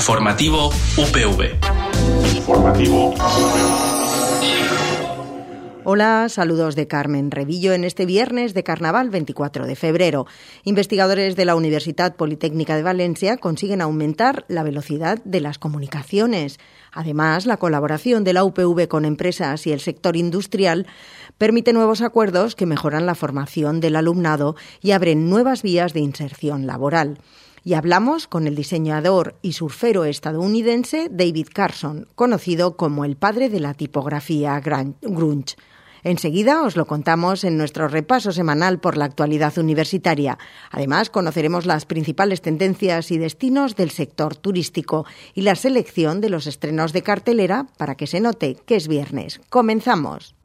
Informativo UPV. Hola, saludos de Carmen Revillo en este viernes de Carnaval 24 de febrero. Investigadores de la Universitat Politécnica de Valencia consiguen aumentar la velocidad de las comunicaciones. Además, la colaboración de la UPV con empresas y el sector industrial permite nuevos acuerdos que mejoran la formación del alumnado y abren nuevas vías de inserción laboral. Y hablamos con el diseñador y surfero estadounidense David Carson, conocido como el padre de la tipografía grunge. Enseguida os lo contamos en nuestro repaso semanal por la actualidad universitaria. Además, conoceremos las principales tendencias y destinos del sector turístico y la selección de los estrenos de cartelera para que se note que es viernes. ¡Comenzamos!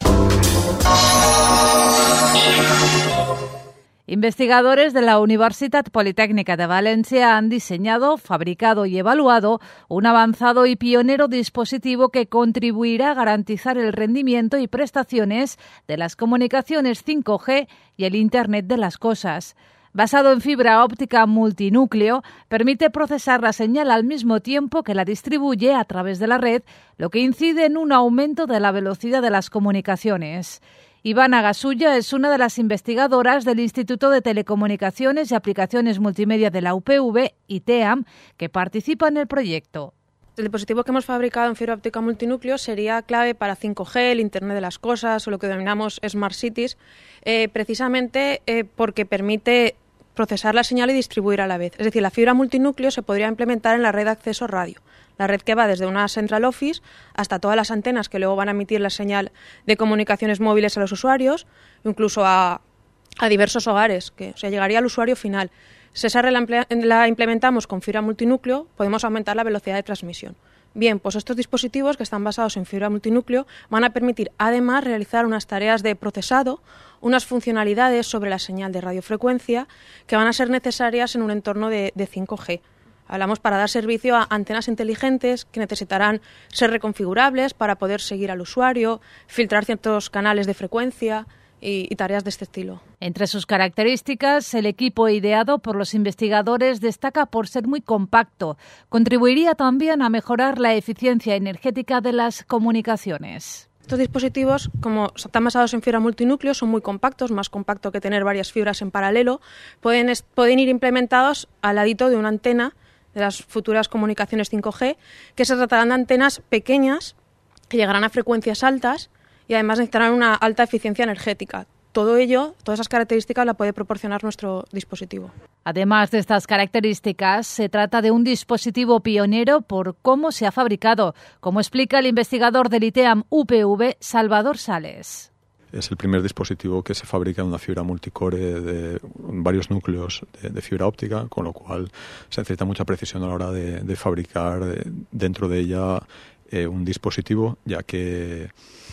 Investigadores de la Universitat Politécnica de Valencia han diseñado, fabricado y evaluado un avanzado y pionero dispositivo que contribuirá a garantizar el rendimiento y prestaciones de las comunicaciones 5G y el Internet de las cosas. Basado en fibra óptica multinúcleo, permite procesar la señal al mismo tiempo que la distribuye a través de la red, lo que incide en un aumento de la velocidad de las comunicaciones. Ivana Gasulla es una de las investigadoras del Instituto de Telecomunicaciones y Aplicaciones Multimedia de la UPV, ITEAM, que participa en el proyecto. El dispositivo que hemos fabricado en fibra óptica multinúcleo sería clave para 5G, el Internet de las cosas o lo que denominamos Smart Cities, precisamente porque permite procesar la señal y distribuir a la vez. Es decir, la fibra multinúcleo se podría implementar en la red de acceso radio, la red que va desde una central office hasta todas las antenas que luego van a emitir la señal de comunicaciones móviles a los usuarios, incluso a diversos hogares, llegaría al usuario final. Si esa red la implementamos con fibra multinúcleo, podemos aumentar la velocidad de transmisión. Bien, pues estos dispositivos que están basados en fibra multinúcleo van a permitir además realizar unas tareas de procesado, unas funcionalidades sobre la señal de radiofrecuencia que van a ser necesarias en un entorno de 5G. Hablamos para dar servicio a antenas inteligentes que necesitarán ser reconfigurables para poder seguir al usuario, filtrar ciertos canales de frecuencia y tareas de este estilo. Entre sus características, el equipo ideado por los investigadores destaca por ser muy compacto. Contribuiría también a mejorar la eficiencia energética de las comunicaciones. Estos dispositivos, como están basados en fibra multinúcleo, son muy compactos, más compacto que tener varias fibras en paralelo. Pueden ir implementados al ladito de una antena de las futuras comunicaciones 5G, que se tratarán de antenas pequeñas que llegarán a frecuencias altas y además necesitarán una alta eficiencia energética. Todo ello, todas esas características la puede proporcionar nuestro dispositivo. Además de estas características, se trata de un dispositivo pionero por cómo se ha fabricado, como explica el investigador del ITEAM UPV, Salvador Sales. Es el primer dispositivo que se fabrica en una fibra multicore de varios núcleos de fibra óptica, con lo cual se necesita mucha precisión a la hora de fabricar dentro de ella un dispositivo, ya que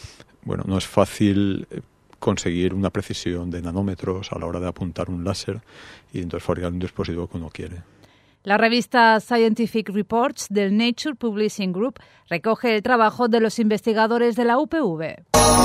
no es fácil conseguir una precisión de nanómetros a la hora de apuntar un láser y entonces fabricar un dispositivo que uno quiere. La revista Scientific Reports del Nature Publishing Group recoge el trabajo de los investigadores de la UPV.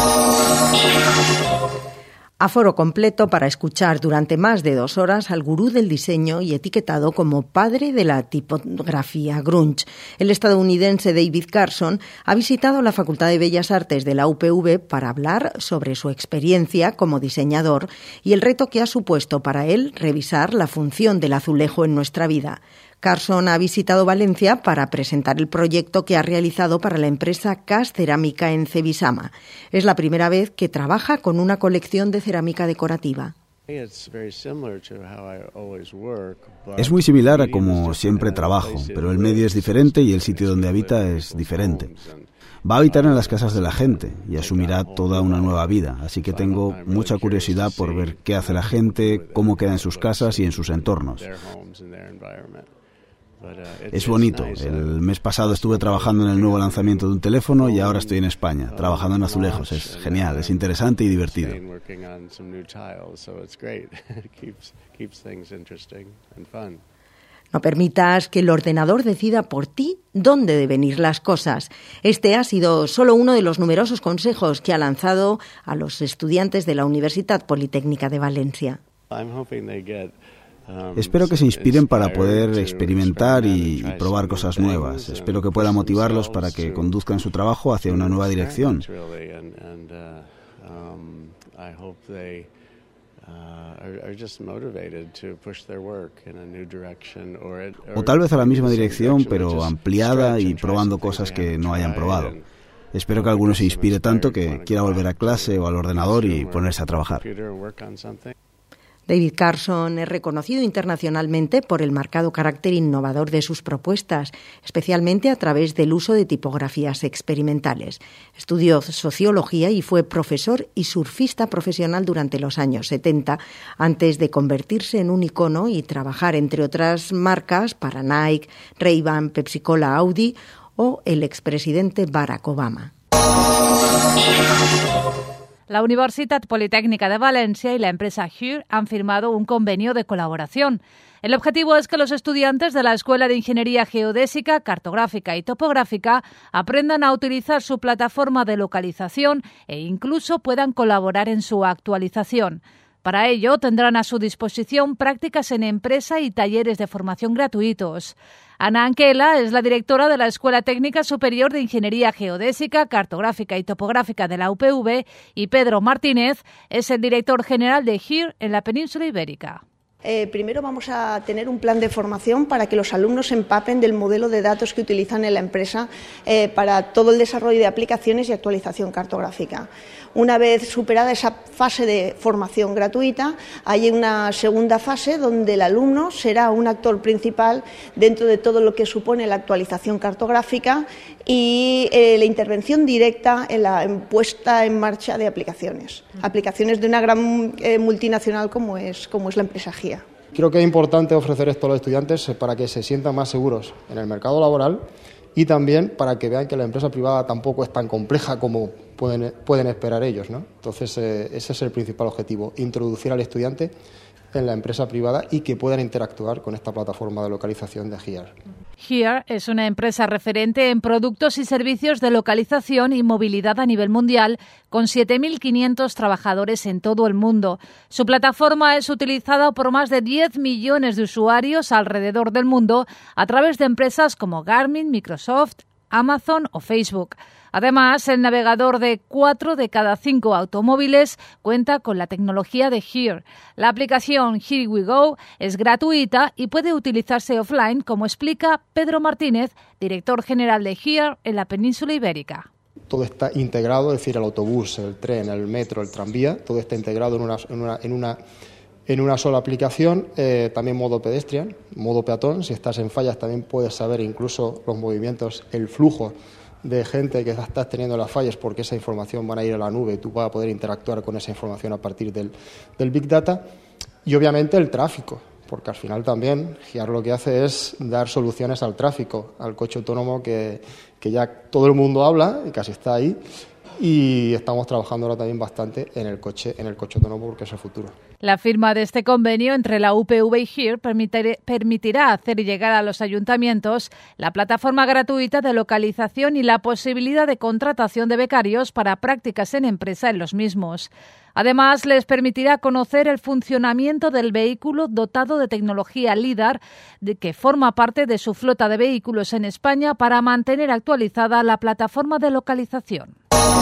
Aforo completo para escuchar durante más de 2 horas al gurú del diseño y etiquetado como padre de la tipografía grunge. El estadounidense David Carson ha visitado la Facultad de Bellas Artes de la UPV para hablar sobre su experiencia como diseñador y el reto que ha supuesto para él revisar la función del azulejo en nuestra vida. Carson ha visitado Valencia para presentar el proyecto que ha realizado para la empresa Cas Cerámica en Cebisama. Es la primera vez que trabaja con una colección de cerámica decorativa. Es muy similar a como siempre trabajo, pero el medio es diferente y el sitio donde habita es diferente. Va a habitar en las casas de la gente y asumirá toda una nueva vida, así que tengo mucha curiosidad por ver qué hace la gente, cómo queda en sus casas y en sus entornos. Es bonito. El mes pasado estuve trabajando en el nuevo lanzamiento de un teléfono y ahora estoy en España, trabajando en azulejos. Es genial, es interesante y divertido. No permitas que el ordenador decida por ti dónde deben ir las cosas. Este ha sido solo uno de los numerosos consejos que ha lanzado a los estudiantes de la Universitat Politécnica de Valencia. Espero que se inspiren para poder experimentar y probar cosas nuevas. Espero que pueda motivarlos para que conduzcan su trabajo hacia una nueva dirección. O tal vez a la misma dirección, pero ampliada y probando cosas que no hayan probado. Espero que alguno se inspire tanto que quiera volver a clase o al ordenador y ponerse a trabajar. David Carson es reconocido internacionalmente por el marcado carácter innovador de sus propuestas, especialmente a través del uso de tipografías experimentales. Estudió sociología y fue profesor y surfista profesional durante los años 70, antes de convertirse en un icono y trabajar, entre otras marcas, para Nike, Ray-Ban, Pepsi-Cola, Audi o el expresidente Barack Obama. La Universitat Politécnica de Valencia y la empresa HERE han firmado un convenio de colaboración. El objetivo es que los estudiantes de la Escuela de Ingeniería Geodésica, Cartográfica y Topográfica aprendan a utilizar su plataforma de localización e incluso puedan colaborar en su actualización. Para ello, tendrán a su disposición prácticas en empresa y talleres de formación gratuitos. Ana Anquela es la directora de la Escuela Técnica Superior de Ingeniería Geodésica, Cartográfica y Topográfica de la UPV y Pedro Martínez es el director general de HERE en la península ibérica. Primero vamos a tener un plan de formación para que los alumnos se empapen del modelo de datos que utilizan en la empresa para todo el desarrollo de aplicaciones y actualización cartográfica. Una vez superada esa fase de formación gratuita, hay una segunda fase donde el alumno será un actor principal dentro de todo lo que supone la actualización cartográfica y la intervención directa en la puesta en marcha de aplicaciones de una gran multinacional como es la empresa GIA. Creo que es importante ofrecer esto a los estudiantes para que se sientan más seguros en el mercado laboral y también para que vean que la empresa privada tampoco es tan compleja como pueden esperar ellos, ¿no? Entonces, ese es el principal objetivo, introducir al estudiante en la empresa privada y que puedan interactuar con esta plataforma de localización de HERE. HERE es una empresa referente en productos y servicios de localización y movilidad a nivel mundial, con 7.500 trabajadores en todo el mundo. Su plataforma es utilizada por más de 10 millones de usuarios alrededor del mundo a través de empresas como Garmin, Microsoft, Amazon o Facebook. Además, el navegador de 4 de cada 5 automóviles cuenta con la tecnología de HERE. La aplicación Here We Go es gratuita y puede utilizarse offline, como explica Pedro Martínez, director general de HERE en la península ibérica. Todo está integrado, es decir, el autobús, el tren, el metro, el tranvía, todo está integrado en una sola aplicación, también modo pedestrian, modo peatón. Si estás en fallas también puedes saber incluso los movimientos, el flujo de gente que estás teniendo en las fallas, porque esa información van a ir a la nube y tú vas a poder interactuar con esa información a partir del Big Data. Y obviamente el tráfico, porque al final también HERE lo que hace es dar soluciones al tráfico, al coche autónomo que ya todo el mundo habla y casi está ahí. Y estamos trabajando ahora también bastante en el coche autónomo porque es el futuro. La firma de este convenio entre la UPV y HERE permitirá hacer llegar a los ayuntamientos la plataforma gratuita de localización y la posibilidad de contratación de becarios para prácticas en empresa en los mismos. Además, les permitirá conocer el funcionamiento del vehículo dotado de tecnología LiDAR, que forma parte de su flota de vehículos en España, para mantener actualizada la plataforma de localización.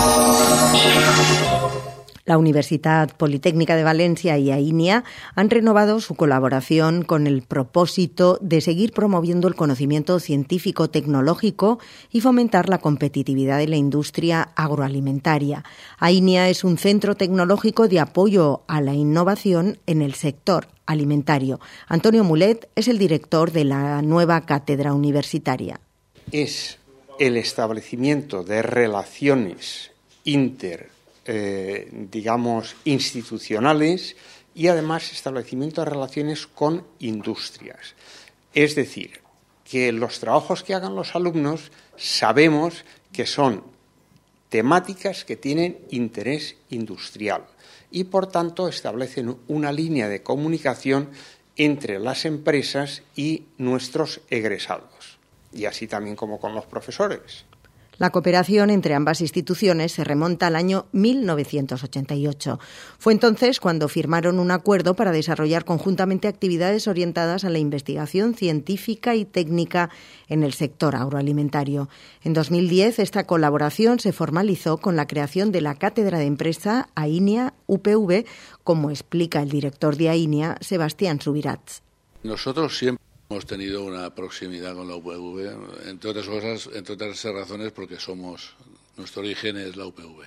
La Universitat Politécnica de Valencia y AINIA han renovado su colaboración con el propósito de seguir promoviendo el conocimiento científico-tecnológico y fomentar la competitividad de la industria agroalimentaria. AINIA es un centro tecnológico de apoyo a la innovación en el sector alimentario. Antonio Mulet es el director de la nueva cátedra universitaria. Es el establecimiento de relaciones institucionales y además establecimiento de relaciones con industrias. Es decir, que los trabajos que hagan los alumnos sabemos que son temáticas que tienen interés industrial y por tanto establecen una línea de comunicación entre las empresas y nuestros egresados y así también como con los profesores. La cooperación entre ambas instituciones se remonta al año 1988. Fue entonces cuando firmaron un acuerdo para desarrollar conjuntamente actividades orientadas a la investigación científica y técnica en el sector agroalimentario. En 2010 esta colaboración se formalizó con la creación de la Cátedra de Empresa AINIA UPV, como explica el director de AINIA, Sebastián Subirats. Nosotros siempre hemos tenido una proximidad con la UPV, entre otras cosas, entre otras razones, porque nuestro origen es la UPV.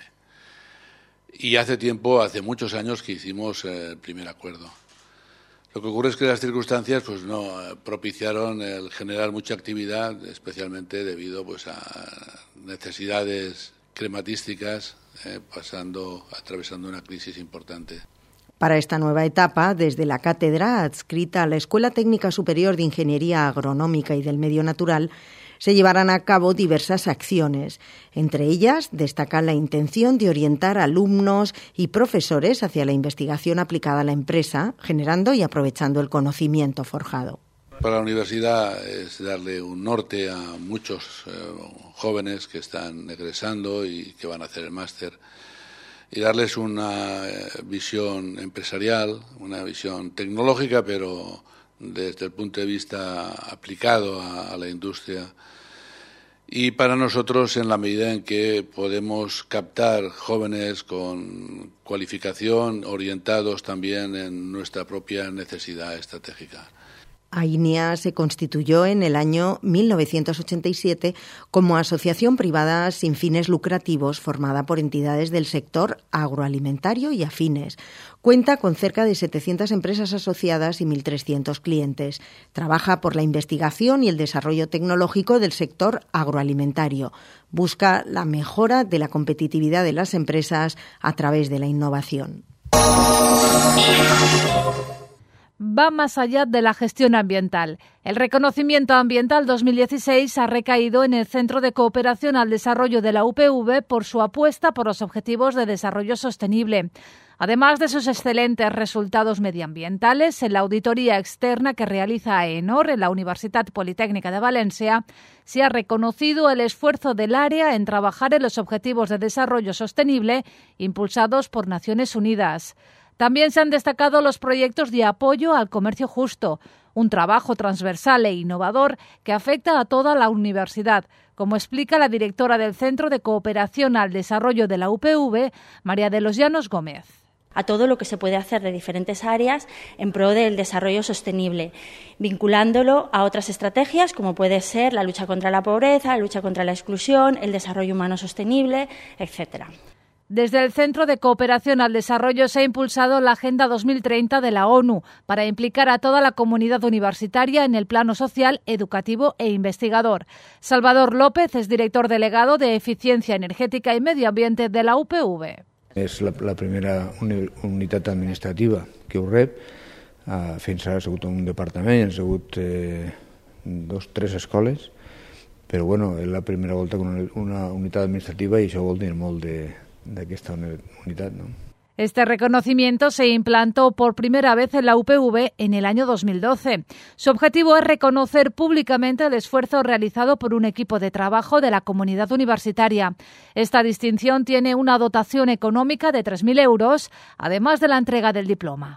Y hace muchos años que hicimos el primer acuerdo. Lo que ocurre es que las circunstancias propiciaron el generar mucha actividad, especialmente debido a necesidades crematísticas, atravesando una crisis importante. Para esta nueva etapa, desde la cátedra adscrita a la Escuela Técnica Superior de Ingeniería Agronómica y del Medio Natural, se llevarán a cabo diversas acciones. Entre ellas, destaca la intención de orientar alumnos y profesores hacia la investigación aplicada a la empresa, generando y aprovechando el conocimiento forjado. Para la universidad es darle un norte a muchos jóvenes que están egresando y que van a hacer el máster, y darles una visión empresarial, una visión tecnológica, pero desde el punto de vista aplicado a la industria. Y para nosotros, en la medida en que podemos captar jóvenes con cualificación, orientados también en nuestra propia necesidad estratégica. AINIA se constituyó en el año 1987 como asociación privada sin fines lucrativos formada por entidades del sector agroalimentario y afines. Cuenta con cerca de 700 empresas asociadas y 1.300 clientes. Trabaja por la investigación y el desarrollo tecnológico del sector agroalimentario. Busca la mejora de la competitividad de las empresas a través de la innovación. Va más allá de la gestión ambiental. El reconocimiento ambiental 2016 ha recaído en el Centro de Cooperación al Desarrollo de la UPV por su apuesta por los Objetivos de Desarrollo Sostenible. Además de sus excelentes resultados medioambientales, en la auditoría externa que realiza AENOR en la Universitat Politécnica de Valencia, se ha reconocido el esfuerzo del área en trabajar en los Objetivos de Desarrollo Sostenible impulsados por Naciones Unidas. También se han destacado los proyectos de apoyo al comercio justo, un trabajo transversal e innovador que afecta a toda la universidad, como explica la directora del Centro de Cooperación al Desarrollo de la UPV, María de los Llanos Gómez. A todo lo que se puede hacer de diferentes áreas en pro del desarrollo sostenible, vinculándolo a otras estrategias como puede ser la lucha contra la pobreza, la lucha contra la exclusión, el desarrollo humano sostenible, etcétera. Desde el Centro de Cooperación al Desarrollo se ha impulsado la Agenda 2030 de la ONU para implicar a toda la comunidad universitaria en el plano social, educativo e investigador. Salvador López es director delegado de Eficiencia Energètica i Medi Ambient de la UPV. És la primera unitat administrativa que ho rep. Fins ara ha sigut un departament, han sigut 2-3 escoles, però és la primera volta con una unitat administrativa i això vol dir molt d'aquesta unitat, ¿no? Este reconocimiento se implantó por primera vez en la UPV en el año 2012. Su objetivo es reconocer públicamente el esfuerzo realizado por un equipo de trabajo de la comunidad universitaria. Esta distinción tiene una dotación económica de 3.000 euros, además de la entrega del diploma.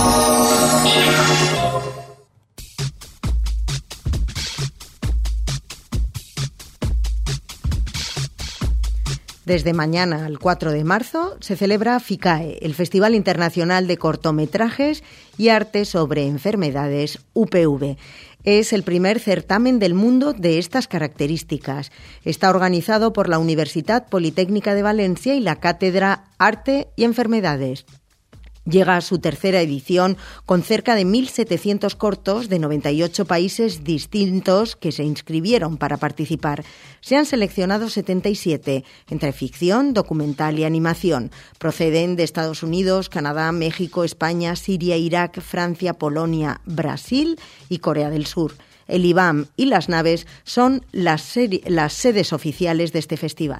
Desde mañana al 4 de marzo se celebra FICAE, el Festival Internacional de Cortometrajes y Arte sobre Enfermedades UPV. Es el primer certamen del mundo de estas características. Está organizado por la Universitat Politécnica de Valencia y la Cátedra Arte y Enfermedades. Llega a su tercera edición con cerca de 1.700 cortos de 98 países distintos que se inscribieron para participar. Se han seleccionado 77, entre ficción, documental y animación. Proceden de Estados Unidos, Canadá, México, España, Siria, Irak, Francia, Polonia, Brasil y Corea del Sur. El IBAM y las naves son las sedes oficiales de este festival.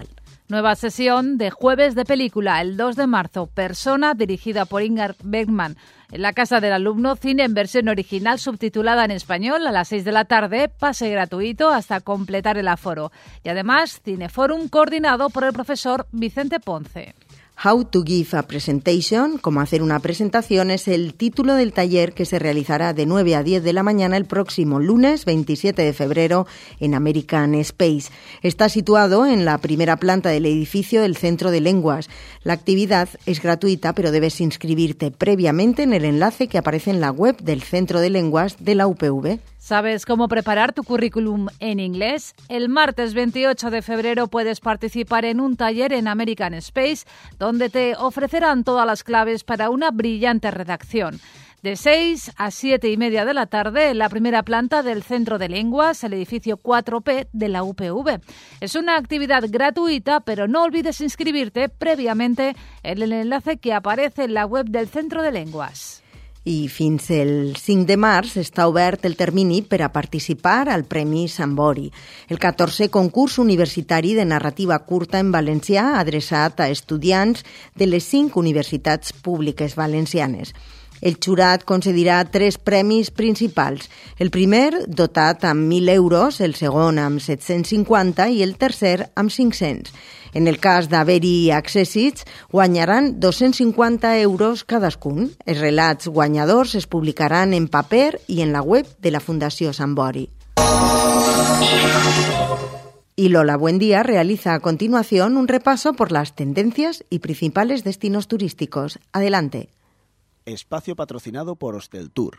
Nueva sesión de Jueves de Película, el 2 de marzo. Persona, dirigida por Ingmar Bergman. En la Casa del Alumno, cine en versión original subtitulada en español a las 6 de la tarde, pase gratuito hasta completar el aforo. Y además, Cineforum coordinado por el profesor Vicente Ponce. How to Give a Presentation, cómo hacer una presentación, es el título del taller que se realizará de 9 a 10 de la mañana el próximo lunes 27 de febrero en American Space. Está situado en la primera planta del edificio del Centro de Lenguas. La actividad es gratuita, pero debes inscribirte previamente en el enlace que aparece en la web del Centro de Lenguas de la UPV. ¿Sabes cómo preparar tu currículum en inglés? El martes 28 de febrero puedes participar en un taller en American Space, donde te ofrecerán todas las claves para una brillante redacción. De 6 a 7 y media de la tarde, en la primera planta del Centro de Lenguas, el edificio 4P de la UPV. Es una actividad gratuita, pero no olvides inscribirte previamente en el enlace que aparece en la web del Centro de Lenguas. I fins el 5 de març està obert el termini per a participar al Premi Sambori, el 14è concurs universitari de narrativa curta en valencià adreçat a estudiants de les 5 universitats públiques valencianes. El jurat concedirà 3 premis principals. El primer, dotat amb 1.000 euros, el segon amb 750 i el tercer amb 500. En el cas d'haver-hi accèssits, guanyaran 250 euros cadascun. Els relats guanyadors es publicaran en paper i en la web de la Fundació Sambori. Y Lola Buendía realiza a continuación un repaso por las tendencias y principales destinos turísticos. Adelante. Espacio patrocinado por Hosteltour.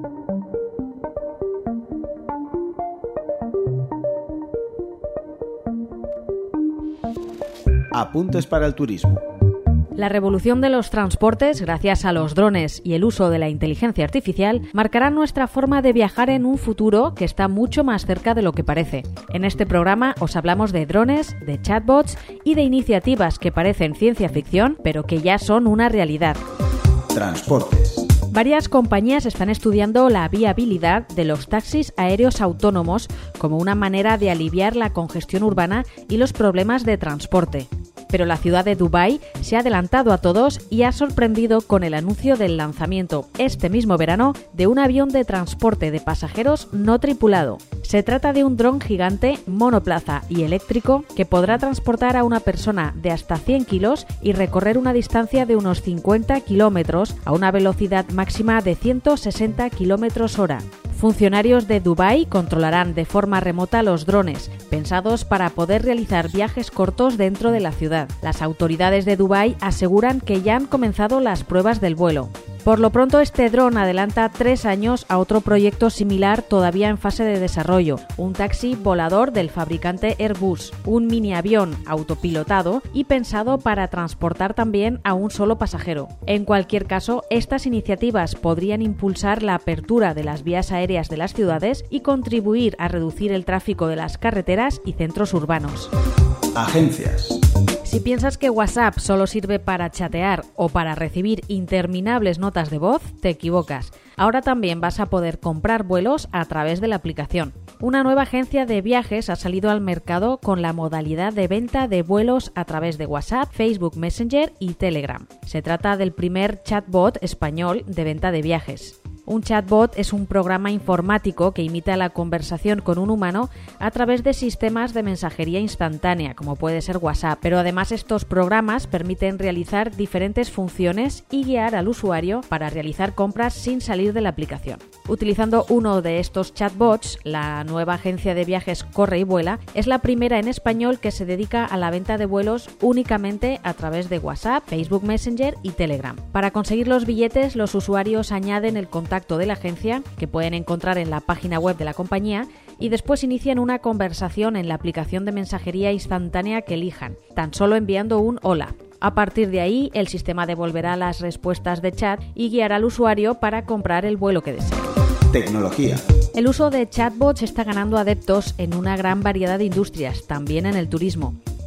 Apuntes para el turismo. La revolución de los transportes, gracias a los drones y el uso de la inteligencia artificial, marcará nuestra forma de viajar en un futuro que está mucho más cerca de lo que parece. En este programa os hablamos de drones, de chatbots y de iniciativas que parecen ciencia ficción, pero que ya son una realidad. Transportes. Varias compañías están estudiando la viabilidad de los taxis aéreos autónomos como una manera de aliviar la congestión urbana y los problemas de transporte. Pero la ciudad de Dubái se ha adelantado a todos y ha sorprendido con el anuncio del lanzamiento este mismo verano de un avión de transporte de pasajeros no tripulado. Se trata de un dron gigante, monoplaza y eléctrico que podrá transportar a una persona de hasta 100 kilos y recorrer una distancia de unos 50 kilómetros a una velocidad máxima de 160 kilómetros hora. Funcionarios de Dubái controlarán de forma remota los drones, pensados para poder realizar viajes cortos dentro de la ciudad. Las autoridades de Dubái aseguran que ya han comenzado las pruebas del vuelo. Por lo pronto, este dron adelanta 3 años a otro proyecto similar todavía en fase de desarrollo, un taxi volador del fabricante Airbus, un mini avión autopilotado y pensado para transportar también a un solo pasajero. En cualquier caso, estas iniciativas podrían impulsar la apertura de las vías aéreas de las ciudades y contribuir a reducir el tráfico de las carreteras y centros urbanos. Agencias. Si piensas que WhatsApp solo sirve para chatear o para recibir interminables notas de voz, te equivocas. Ahora también vas a poder comprar vuelos a través de la aplicación. Una nueva agencia de viajes ha salido al mercado con la modalidad de venta de vuelos a través de WhatsApp, Facebook Messenger y Telegram. Se trata del primer chatbot español de venta de viajes. Un chatbot es un programa informático que imita la conversación con un humano a través de sistemas de mensajería instantánea, como puede ser WhatsApp. Pero además estos programas permiten realizar diferentes funciones y guiar al usuario para realizar compras sin salir de la aplicación. Utilizando uno de estos chatbots, la nueva agencia de viajes Corre y Vuela es la primera en español que se dedica a la venta de vuelos únicamente a través de WhatsApp, Facebook Messenger y Telegram. Para conseguir los billetes, los usuarios añaden el contacto de la agencia, que pueden encontrar en la página web de la compañía, y después inician una conversación en la aplicación de mensajería instantánea que elijan, tan solo enviando un hola. A partir de ahí, el sistema devolverá las respuestas de chat y guiará al usuario para comprar el vuelo que desee. Tecnología. El uso de chatbots está ganando adeptos en una gran variedad de industrias, también en el turismo.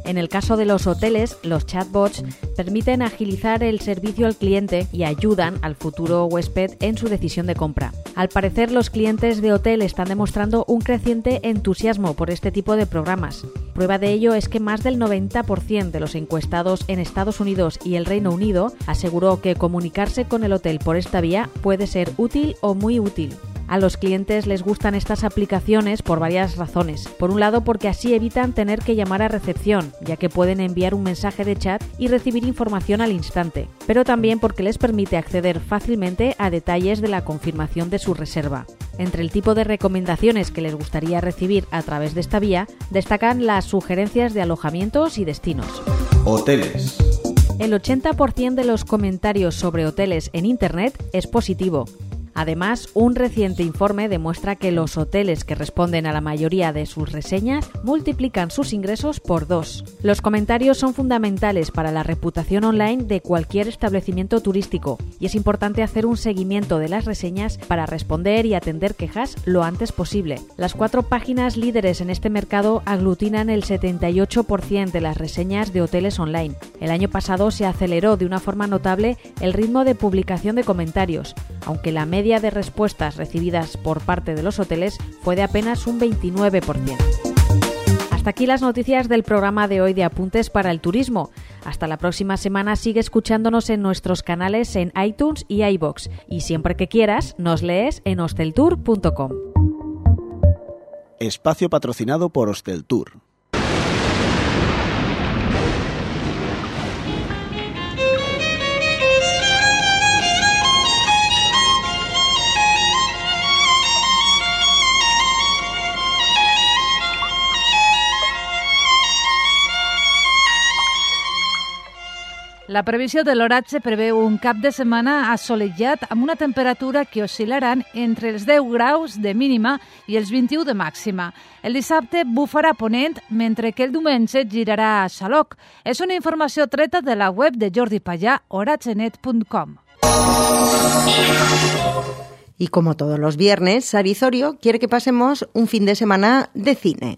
En el caso de los hoteles, los chatbots permiten agilizar el servicio al cliente y ayudan al futuro huésped en su decisión de compra. Al parecer, los clientes de hotel están demostrando un creciente entusiasmo por este tipo de programas. Prueba de ello es que más del 90% de los encuestados en Estados Unidos y el Reino Unido aseguró que comunicarse con el hotel por esta vía puede ser útil o muy útil. A los clientes les gustan estas aplicaciones por varias razones. Por un lado, porque así evitan tener que llamar a recepción, ya que pueden enviar un mensaje de chat y recibir información al instante. Pero también porque les permite acceder fácilmente a detalles de la confirmación de su reserva. Entre el tipo de recomendaciones que les gustaría recibir a través de esta vía, destacan las sugerencias de alojamientos y destinos. Hoteles. El 80% de los comentarios sobre hoteles en Internet es positivo. Además, un reciente informe demuestra que los hoteles que responden a la mayoría de sus reseñas multiplican sus ingresos por 2. Los comentarios son fundamentales para la reputación online de cualquier establecimiento turístico y es importante hacer un seguimiento de las reseñas para responder y atender quejas lo antes posible. Las 4 páginas líderes en este mercado aglutinan el 78% de las reseñas de hoteles online. El año pasado se aceleró de una forma notable el ritmo de publicación de comentarios, aunque la media de respuestas recibidas por parte de los hoteles fue de apenas un 29%. Hasta aquí las noticias del programa de hoy de Apuntes para el Turismo. Hasta la próxima semana. Sigue escuchándonos en nuestros canales en iTunes y iVoox. Y siempre que quieras, nos lees en hosteltour.com. Espacio patrocinado por Hosteltour. La previsió de l'oratge preveu un cap de setmana assolellat amb una temperatura que oscil·laran entre els 10 graus de mínima i els 21 de màxima. El dissabte bufarà a ponent, mentre que el diumenge girarà a xaloc. És una informació treta de la web de Jordi Pallà, oratgenet.com. Y como todos los viernes, Sari Zorio quiere que pasemos un fin de semana de cine.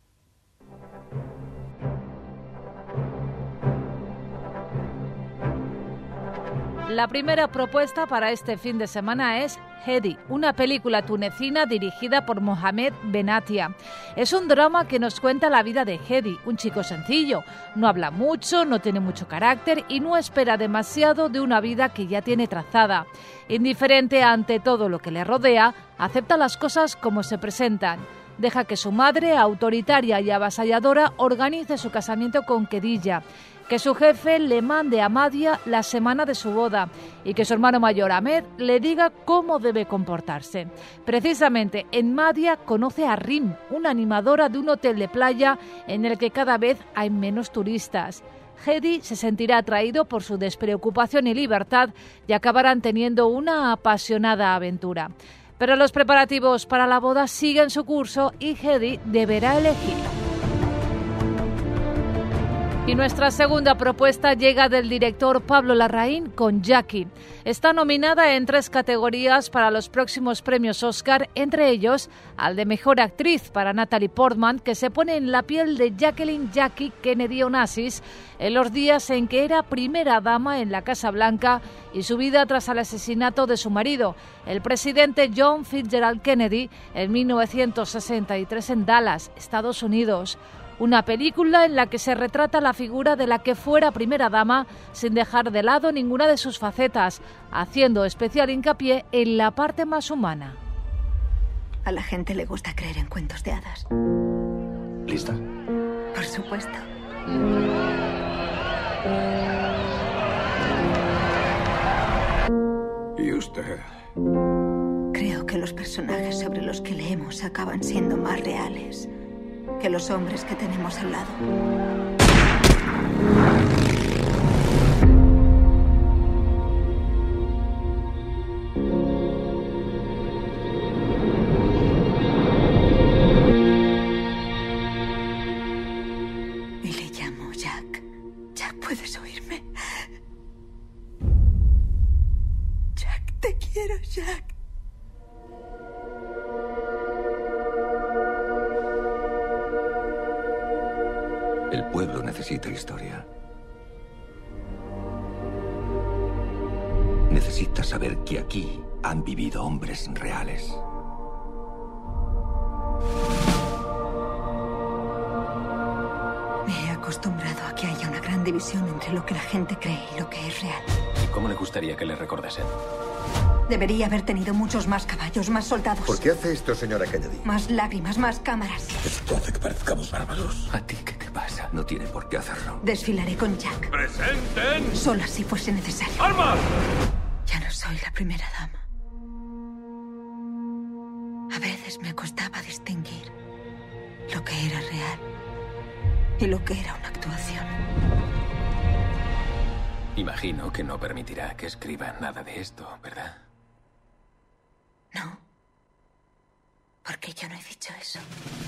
La primera propuesta para este fin de semana es Hedi, una película tunecina dirigida por Mohamed Benatia. Es un drama que nos cuenta la vida de Hedi, un chico sencillo. No habla mucho, no tiene mucho carácter y no espera demasiado de una vida que ya tiene trazada. Indiferente ante todo lo que le rodea, acepta las cosas como se presentan. Deja que su madre, autoritaria y avasalladora, organice su casamiento con Khedija, que su jefe le mande a Madia la semana de su boda y que su hermano mayor Ahmed le diga cómo debe comportarse. Precisamente en Madia conoce a Rim, una animadora de un hotel de playa en el que cada vez hay menos turistas. Hedi se sentirá atraído por su despreocupación y libertad y acabarán teniendo una apasionada aventura. Pero los preparativos para la boda siguen su curso y Hedi deberá elegir. Y nuestra segunda propuesta llega del director Pablo Larraín con Jackie. Está nominada en 3 categorías para los próximos premios Oscar, entre ellos al de Mejor Actriz para Natalie Portman, que se pone en la piel de Jacqueline Jackie Kennedy Onassis en los días en que era primera dama en la Casa Blanca y su vida tras el asesinato de su marido, el presidente John Fitzgerald Kennedy, en 1963 en Dallas, Estados Unidos. Una película en la que se retrata la figura de la que fuera primera dama sin dejar de lado ninguna de sus facetas, haciendo especial hincapié en la parte más humana. A la gente le gusta creer en cuentos de hadas. ¿Lista? Por supuesto. ¿Y usted? Creo que los personajes sobre los que leemos acaban siendo más reales que los hombres que tenemos al lado. Y le llamo Jack. Jack, ¿puedes oírme? Jack, te quiero, Jack. El pueblo necesita historia. Necesita saber que aquí han vivido hombres reales. Me he acostumbrado a que haya una gran división entre lo que la gente cree y lo que es real. ¿Y cómo le gustaría que le recordasen? Debería haber tenido muchos más caballos, más soldados. ¿Por qué hace esto, señora Kennedy? Más lágrimas, más cámaras. Esto hace que parezcamos bárbaros. ¿A ti qué te pasa? No tiene por qué hacerlo. Desfilaré con Jack. ¡Presenten! Solo si fuese necesario. ¡Armas! Ya no soy la primera dama. A veces me costaba distinguir lo que era real y lo que era una actuación. Imagino que no permitirá que escriban nada de esto, ¿verdad? No, porque yo no he dicho eso.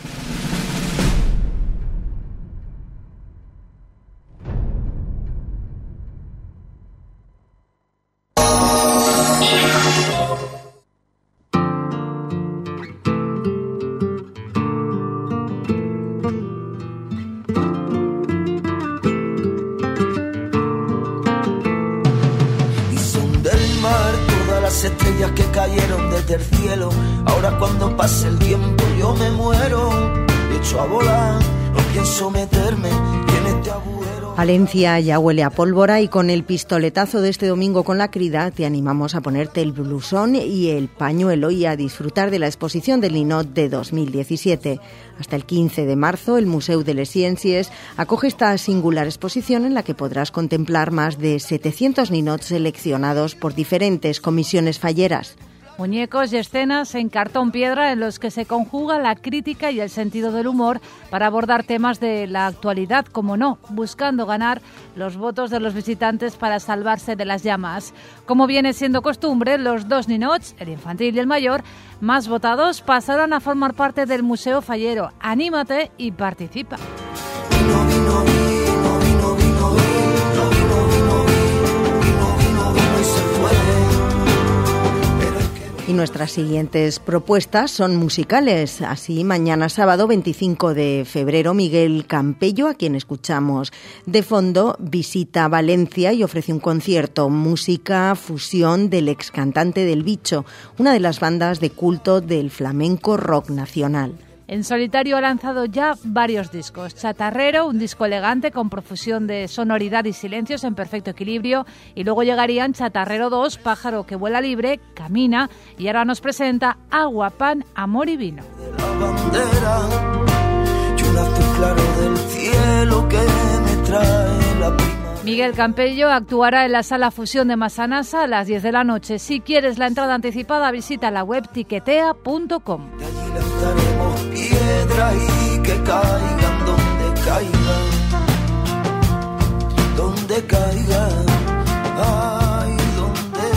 Las estrellas que cayeron desde el cielo. Ahora cuando pase el tiempo yo me muero. Echo a volar, no pienso meterme en este agujero. Valencia ya huele a pólvora y con el pistoletazo de este domingo con la crida te animamos a ponerte el blusón y el pañuelo y a disfrutar de la exposición del Ninot de 2017. Hasta el 15 de marzo el Museu de les Ciències acoge esta singular exposición en la que podrás contemplar más de 700 ninots seleccionados por diferentes comisiones falleras. Muñecos y escenas en cartón piedra en los que se conjuga la crítica y el sentido del humor para abordar temas de la actualidad, como no, buscando ganar los votos de los visitantes para salvarse de las llamas. Como viene siendo costumbre, los dos ninots, el infantil y el mayor, más votados pasarán a formar parte del Museo Fallero. Anímate y participa. Y nuestras siguientes propuestas son musicales. Así, mañana sábado 25 de febrero, Miguel Campello, a quien escuchamos de fondo, visita Valencia y ofrece un concierto, música fusión del ex cantante del Bicho, una de las bandas de culto del flamenco rock nacional. En solitario ha lanzado ya varios discos. Chatarrero, un disco elegante con profusión de sonoridad y silencios en perfecto equilibrio. Y luego llegarían Chatarrero 2, Pájaro que vuela libre, Camina. Y ahora nos presenta Agua, Pan, Amor y Vino. La bandera y un azul claro del cielo que me trae la primavera. Miguel Campello actuará en la Sala Fusión de Massanassa a las 10 de la noche. Si quieres la entrada anticipada, visita la web tiquetea.com. Lanzaremos piedras y que caigan donde caigan, donde caigan, ay, donde.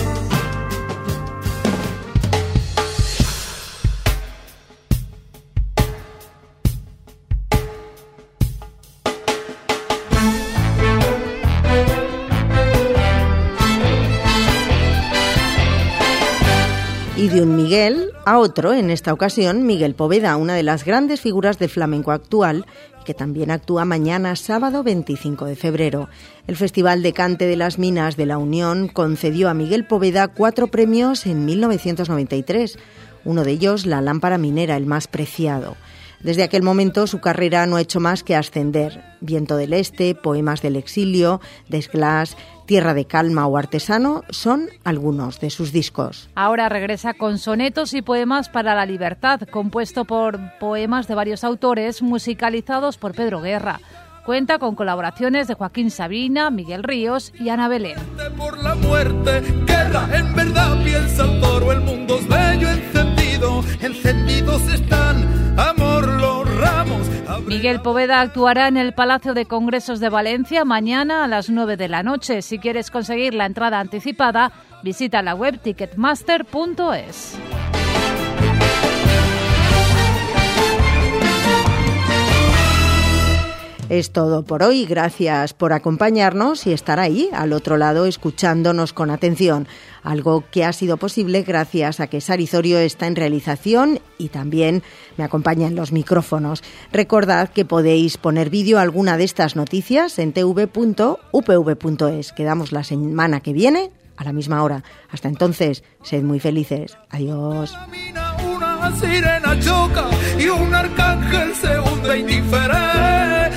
Y de un Miguel a otro, en esta ocasión, Miguel Poveda, una de las grandes figuras del flamenco actual, que también actúa mañana, sábado 25 de febrero. El Festival de Cante de las Minas de la Unión concedió a Miguel Poveda 4 premios en 1993, uno de ellos la lámpara minera, el más preciado. Desde aquel momento su carrera no ha hecho más que ascender. Viento del Este, Poemas del Exilio, Desglass, Tierra de Calma o Artesano son algunos de sus discos. Ahora regresa con Sonetos y Poemas para la Libertad, compuesto por poemas de varios autores, musicalizados por Pedro Guerra. Cuenta con colaboraciones de Joaquín Sabina, Miguel Ríos y Ana Belén. Por la muerte, guerra, en verdad piensa el toro, el mundo es bello, encendido, encendidos están, amor, los ramos. Miguel Poveda actuará en el Palacio de Congresos de Valencia mañana a las 9 de la noche. Si quieres conseguir la entrada anticipada, visita la web ticketmaster.es. Es todo por hoy. Gracias por acompañarnos y estar ahí, al otro lado, escuchándonos con atención. Algo que ha sido posible gracias a que Sari Zorio está en realización y también me acompaña en los micrófonos. Recordad que podéis poner vídeo a alguna de estas noticias en tv.upv.es. Quedamos la semana que viene a la misma hora. Hasta entonces, sed muy felices. Adiós. Una sirena choca y un arcángel se hunde indiferente.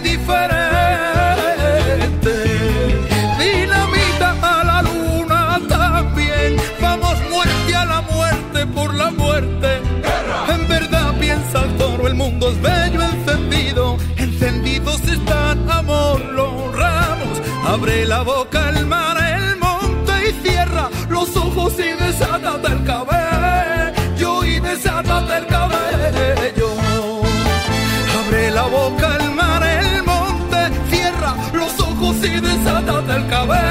Dinamita a la luna también. Vamos muerte a la muerte por la muerte. ¡Guerra! En verdad piensa el toro, el mundo es bello encendido. Encendidos están, amor, los ramos. Abre la boca el mar, el monte y cierra los ojos y desátate el cabello y desátate el cabello. Abre la boca el mar, el monte, cierra los ojos y desátate el cabello.